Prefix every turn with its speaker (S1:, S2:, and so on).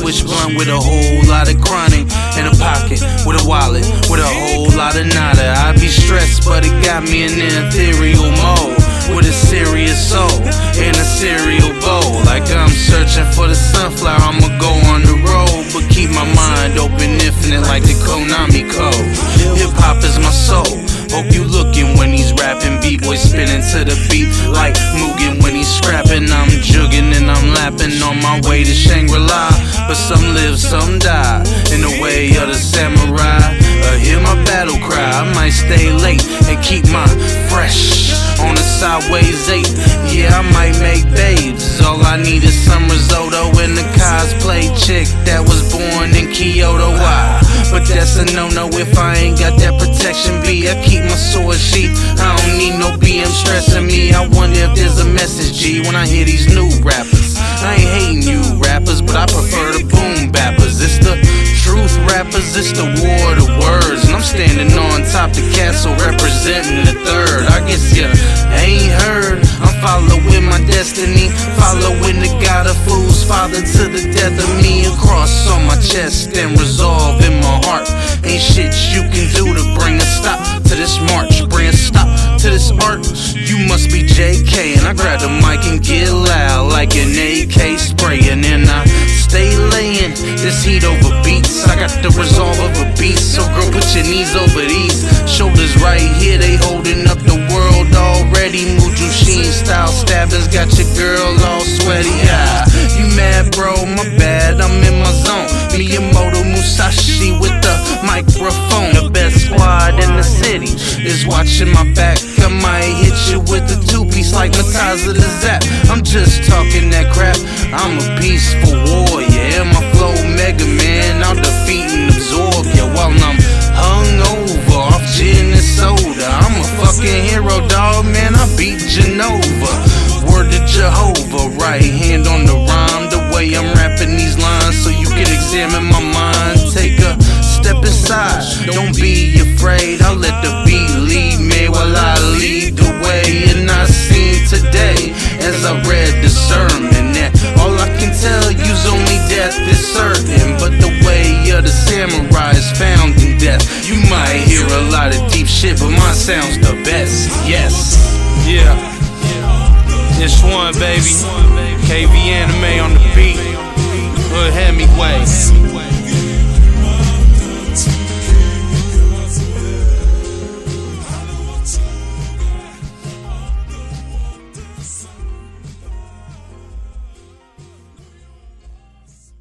S1: swish blunt with a whole lot of chronic. In a pocket, with a wallet, with a whole lot of nada. I be stressed, but it got me in the ethereal mode, with a serious soul in a cereal bowl. Like I'm searching for the sunflower, I'ma go on the road, but keep my mind open, infinite like the Konami code. Hip-hop is my soul. Hope you looking when he's rapping. B-boy spinning to the beat like Mugen when he's scrapping. I'm jugging and I'm lapping on my way to Shangri-La. But some live, some die in the way of the samurai. Hear my battle cry, I might stay late and keep my fresh on the sideways 8. Yeah, I might make babes. All I need is some risotto and a cosplay chick that was born in Kyoto. Why? But that's a no-no if I ain't got that protection B. I keep my sword sheath, I don't need no BM stressing me. I wonder if there's a message, G, when I hear these new rappers. I ain't hating you rappers, but I prefer the boom bappers. It's the truth rappers, it's the war of the words. And I'm standing on top the castle representing the third. I guess you ain't heard, I'm following my destiny, following the God of fools, father to the death of me. A cross on my chest and resolve in my heart. Ain't shit you can do to bring a stop to this march, bring a stop to this art. You must be JK, and I grab the mic and get loud like an AK spraying, and I stay laying this heat over beats. I got the resolve of a beast, so girl put your knees over these shoulders right here, they holding up the world already. Mujushin style stabbings got your girl all sweaty. Ah, you mad bro, my bad, I'm in my zone. Miyamoto Musashi with the microphone. The best squad in the city is watching my back. I might hit you with a two-piece like Mataza the Zap. I'm just talking that crap, I'm a peaceful warrior. And my flow Mega Man, I'll defeat and absorb ya while I'm hungover off gin and soda. I'm a fucking hero, dog, man, I beat Genova. Word to Jehovah, right hand on the rhyme. The way I'm rapping these lines so you can examine my mind. Take a step inside, don't be afraid. I'll let the beat lead me while I lead the way. And I seen today as I read the sermon that all I can tell you's only death is certain, but the way of the samurai is found in death. You might hear a lot of deep shit, but mine sounds the best. Yes, yeah. This one, baby. KV Anime on the beat. Hood Hemingway.